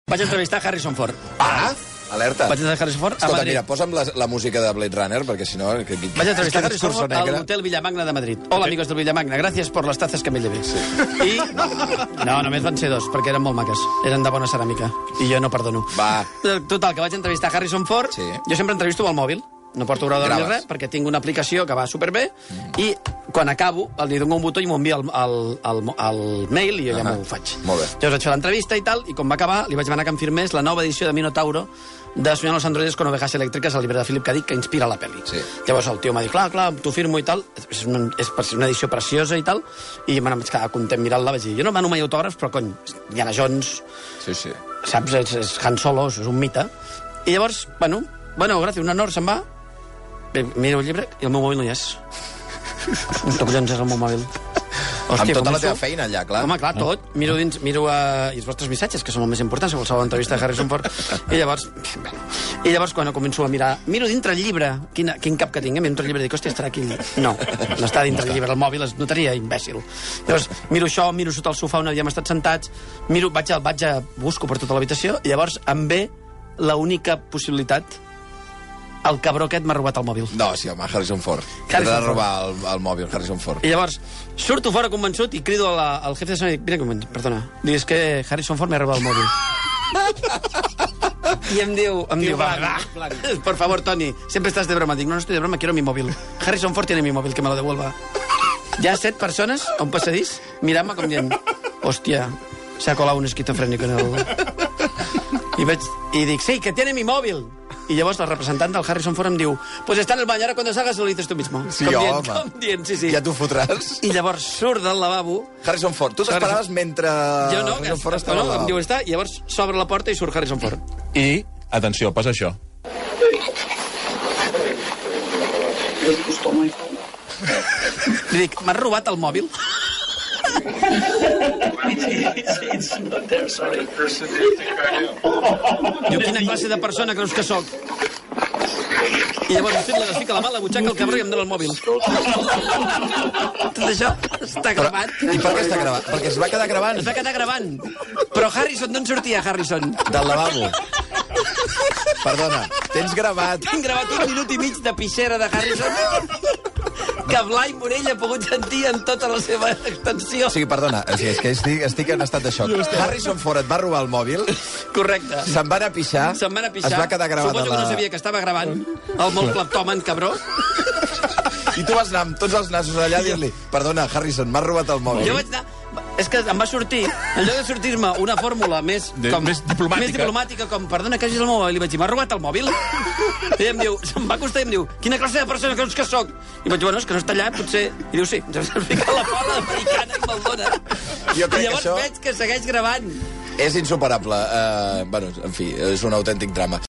Vaig entrevistar Harrison Ford. Ah, alerta. Vaig entrevistar Harrison Ford a Escolta, Madrid. mira, posa'm la música de Blade Runner, perquè si no... Vaig entrevistar Harrison Ford al Hotel Villamagna de Madrid. Hola, amigos del Villamagna, gracias por las tazas que me llevé. Sí. I... No, només van ser dos, perquè eren molt maques. Eren de bona ceràmica. I jo no perdono. Va. Total, que vaig entrevistar Harrison Ford. Sí. Jo sempre entrevisto al mòbil. No porto gravador ni res, perquè tinc una aplicació que va superbé, i quan acabo, li dono un botó i m'ho envia el mail i jo ja m'ho faig. Molt bé. Llavors vaig fer l'entrevista i tal, i quan va acabar li vaig demanar que em firmés la nova edició de Minotauro de Soñar los androides con ovejas elèctriques, el llibre de Philip K. Dick, que inspira la pel·li. Sí. Llavors el tio m'ha dit, clar, t'ho firmo i tal, és una edició preciosa i tal, i me vaig quedar content mirant-la, vaig dir, jo no demano mai autògrafs, però cony, Indiana Jones, Sí, sí. saps, és Han Solo, és un mite. I llavors, bueno, gràcies, un honor, se'n va. Bé, miro el llibre i el meu mòbil no hi és. Un collons és el meu mòbil. Hòstia, amb tota la teva feina allà, clar. Home, clar, tot. Miro i els vostres missatges, que són el més importants, a qualsevol entrevista de Harrison Ford. I llavors, quan començo a mirar, miro dintre el llibre, quin cap que tinc, miro dintre el llibre i dic, hòstia, estarà aquí. No està dintre el llibre, el mòbil es notaria imbècil. Llavors, miro això, miro sota el sofà on havíem estat sentats, busco per tota l'habitació, i llavors em ve l'única possibilitat. El cabró aquest m'ha robat el mòbil. No, sí, home, Harrison Ford. T'ha de robar el mòbil, Harrison Ford. I llavors, surto fora convençut i crido al jefe de sonido i dic, mira, perdona, dic, és que Harrison Ford m'ha robat el mòbil. I em diu, por favor, Tony, siempre estás de broma. Dic, no estoy de broma, quiero mi móvil. Harrison Ford tiene mi móvil, que me lo devuelva. Ya 7 persones a un passadís mirant-me com dient, hòstia, se ha colado un esquizofrénico en el... I dic, sí, que tiene mi móvil. I llavors el representant del Harrison Ford em diu, pues está en el baño, ahora cuando salgas lo dices tú mismo. Sí, home. Com dient, sí. Ja t'ho fotràs. I llavors surt del lavabo... Harrison Ford, tu t'esperaves mentre jo no, Harrison Ford estava al lavabo. Em diu, està, i llavors s'obre la porta i surt Harrison Ford. I, atenció, passa això. Li dic, m'has robat el mòbil? It's not there, sorry. Diu, quina classe de persona creus que sóc? I llavors es fica la mà a la butxaca, el cabró, i em dona el mòbil. Tot això està gravat. I per què està gravat? Perquè es va quedar gravant. Es va quedar gravant. Però Harrison, d'on sortia Harrison? Del lavabo. Perdona, tens gravat. Tinc gravat 1 minut i mig de pixera de Harrison que Blai Morell ha pogut sentir en tota la seva extensió. O sigui, perdona, és que estic en estat de xoc. Harrison Ford et va robar el mòbil. Correcte. Se'n va anar a pixar. Se'n va anar a pixar. Es va quedar gravat. Suposo que no sabia que estava gravant. El molt cleptòman, cabró. I tu vas anar amb tots els nassos allà a dir-li, perdona, Harrison, m'has robat el mòbil. Jo vaig anar... És que em va sortir, en lloc de sortir-me una fórmula més diplomàtica, com, perdona, que hagis el mòbil, i vaig dir, m'ha robat el mòbil? I em diu, se'm va acostar i em diu, quina classe de persona creus que sóc? I vaig dir, bueno, és que no està allà, potser... I diu, sí, ens vam ficar la pala americana i me'l dona. I llavors veig que segueix gravant. És insuperable. Bueno, en fi, és un autèntic drama.